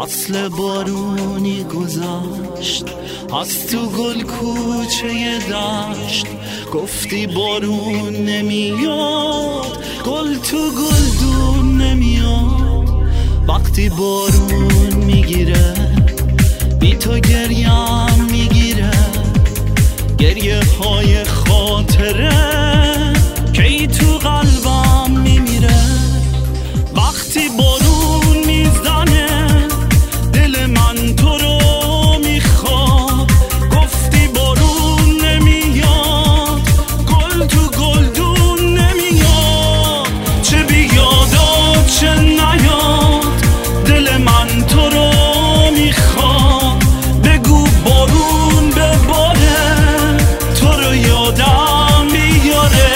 فصل بارونی گذشت از تو گل کوچه دشت، گفتی بارون نمیاد، گل تو گلدون نمیاد. وقتی بارون میگیره بی تو گریم میگیره، گریه های خاطره که ای تو قلبم میمیره. وقتی بارون میزنه دل من تو رو میخواد، گفتی بارون نمیاد، گل تو گلدون نمیاد. چه بیاد و چه نیاد دل من تو رو میخواد، بگو بارون بباره تو رو یادم بیاره.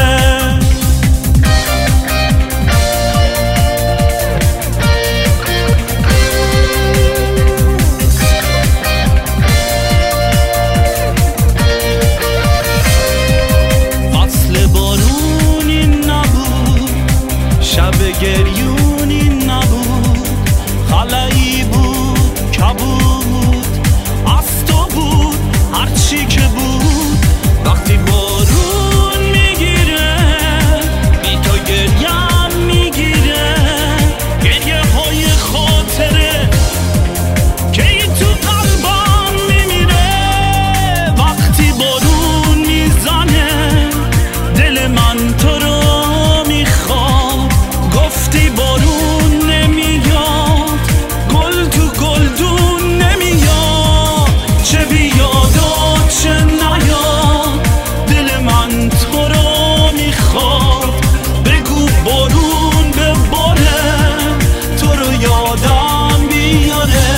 شب گریونی نبود، خلایی بود، کبود، از تو بود، هرچی که بود. وقتی بارون میگیره بی تو گریم میگیره، گریه های خاطره که ای تو قلبم میمیره. وقتی بارون میزنه دل من تو رو میخواد، گفتی بارون نمیاد، گل تو گلدون نمیاد. چه بیاد و چه نیاد دل من تو رو میخواد، بگو بارون بباره تو رو یادم بیاره.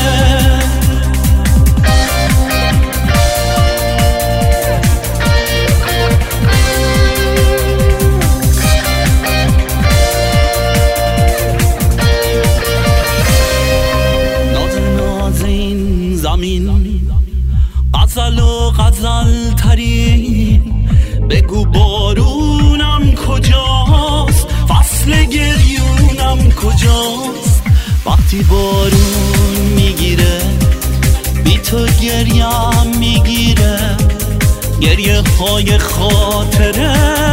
غزل و غزل ترین، بگو بارونم کجاست، فصل گریونم کجاست. وقتی بارون میگیره بی تو گریم میگیره، گریه های خاطره